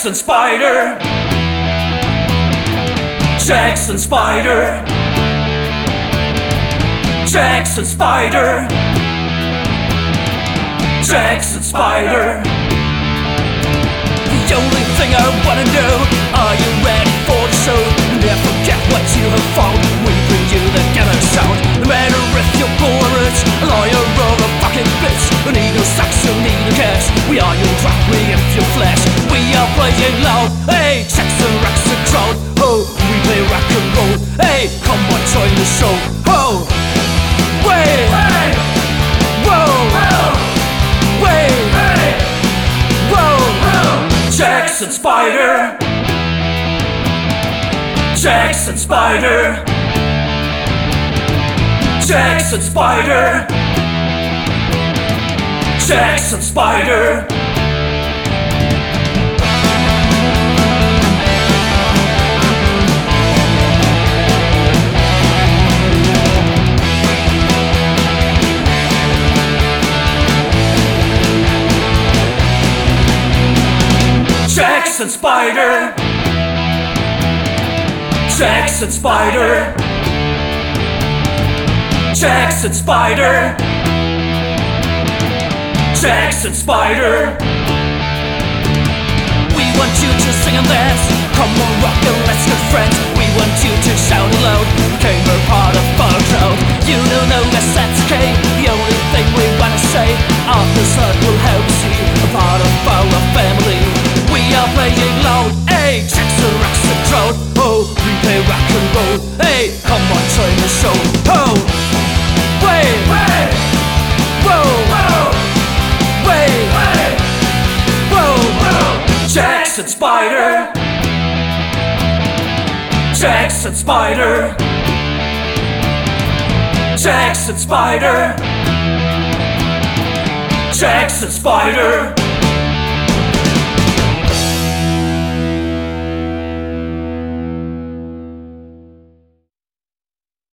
Jackson Spider. Jackson Spider. Jackson Spider. Jackson Spider. The only thing I wanna know, are you ready for the show? Never forget what you have found. We bring you the ghetto sound. No matter if you're poor or rich, a lawyer or a fucking bitch, you need no sex, you need no cash. We are your drop, we if you flash. We are playing loud. Hey, Jackson rocks the crowd. Oh, we play rock and roll. Hey, come on, join the show. Oh, wait, hey. Whoa, whoa. Wait, hey. Whoa, whoa. Jackson Spider. Jackson Spider. Jackson Spider. Jackson Spider. Jackson Spider. Jackson Spider. Jackson Spider. Jackson Spider. We want you to sing and dance. Come on, rock and let's get friends. We want you to shout aloud. Came a part of our crowd. You don't know that's okay. The only thing we wanna say, our blood will help see a part of our family. We are playing loud. Hey, Jackson rocks the crowd. Oh, we play rock and roll. Hey, come on, join the show. Oh, wait, wait, whoa, whoa, wait, wait, whoa, whoa. Jackson Spider. Jackson Spider. Jackson Spider. Jackson Spider.